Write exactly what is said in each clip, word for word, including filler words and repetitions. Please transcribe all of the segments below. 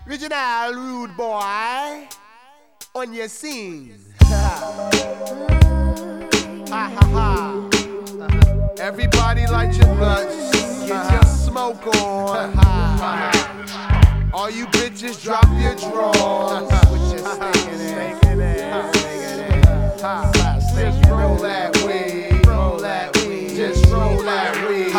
Original rude boy on your scene. Ha ha ha. Everybody light your blunts, get your smoke on. All you bitches drop your drawers. Put your steak in it. Just roll that weed. Roll that weed. Just roll that weed.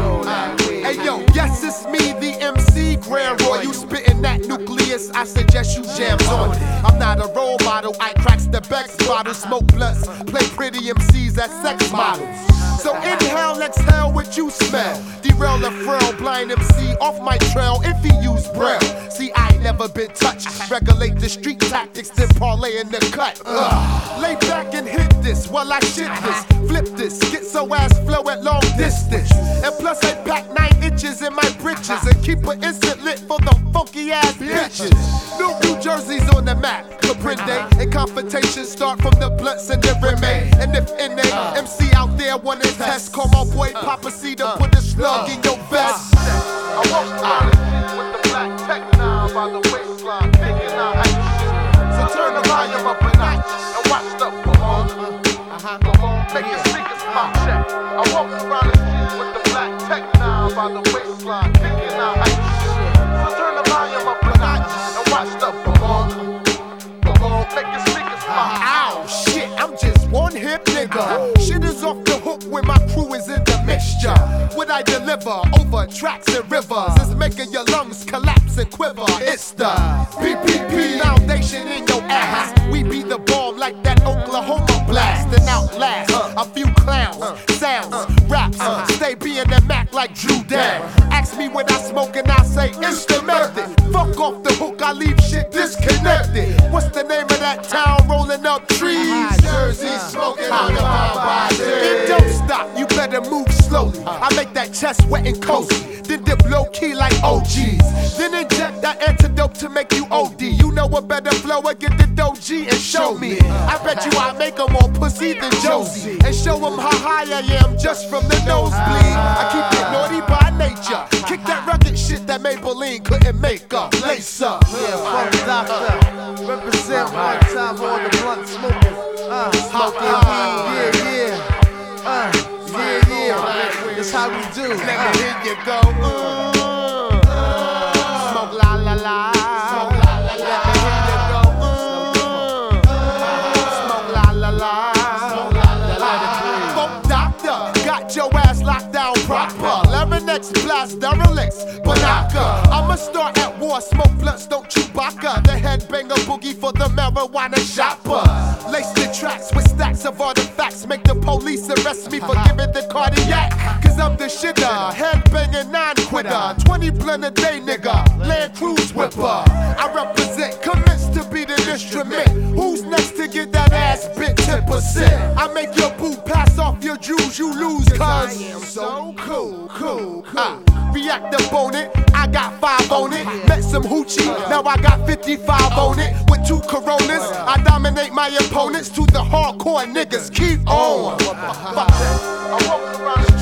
Hey yo, yes it's me, the M C Grand Roy. You spittin' that nucleus, I suggest you jams on it. I'm not a role model, I cracks the Bex bottle, smoke blunts, play pretty M Cs as sex models. So inhale, exhale what you smell. Derail the frail blind M C off my trail if he use braille. See, I ain't never been touched. Regulate the street tactics, then parlay in the cut. Ugh. Lay back and hit this while I shit this. Flip this, schizo ass flow at long distance. And plus I pack nine inches in my britches and keep an instant lit for the funky ass bitches. New New Jersey's on the map. Comprende, and confrontations start from the blunts and the remain. And if N A M C out there wanna test, call my boy Papa C to put a slug in your vest. I walk around the street with the black tech now by the waistline, taking out action. So turn the volume up a notch and watch the boom, boom, make your speakers pop check. I walk around the street with the black tech now by the waistline, taking out action. So turn the volume up a notch and watch the boom, boom, make your speakers pop. Ow, shit, I'm just one hip nigga. Shit is off the hook when my crew is in the mixture. What I deliver over tracks and rivers is making your lungs collapse and quiver. It's the P P P foundation in your ass. We be the bomb like that Oklahoma blast and outlast a few clowns, sounds, raps. Stay being the Mac like Drew Dad. Ask me what I smoke and I say it's the method. Fuck off the hook, I leave shit disconnected. What's the name of that town rolling up trees? Jersey smoking on the body. It don't stop, you better move slowly. I make that chest wet and cozy, then dip low key like O Gs. Then inject that antidote to make you O D. You know a better flow, get the doji and show me. I bet you I make them more pussy than Josie, and show them how high I am just from the nosebleed. I keep it naughty by nature. Kick that rugged shit that Maybelline couldn't make up. Lace up. Yeah, fuck doctor. Represent one time for all the blunt smoking. Uh, smoking weed. Yeah, yeah. Uh, yeah, yeah. That's how we do. Let me hear you go. Uh, uh, smoke la la la. Smoke la la la. Let me hear you go. Uh, smoke la la la. Smoke la la la. Funk doctor, got your ass locked down proper. eleven X blast derelicts, Banaka. I'ma start at war, smoke blunts, don't Chewbacca. The headbanger boogie for the marijuana shopper. Lace the tracks with stacks of artifacts. Make the police arrest me for giving the cardiac. Cause I'm the shitter, headbanger non-quitter. twenty blunt a day nigga, Land Cruise whipper. I represent, commence to be the instrument. Who's next to get that ass bit ten percent? I make your boo pass off your jewels, you lose cause I am so cool, cool, cool. Uh, react up on it, I got five on it. Met some hoochie, now I got fifty-five on it. With two Coronas, I dominate my opponents. To the hardcore niggas, keep on. I walk around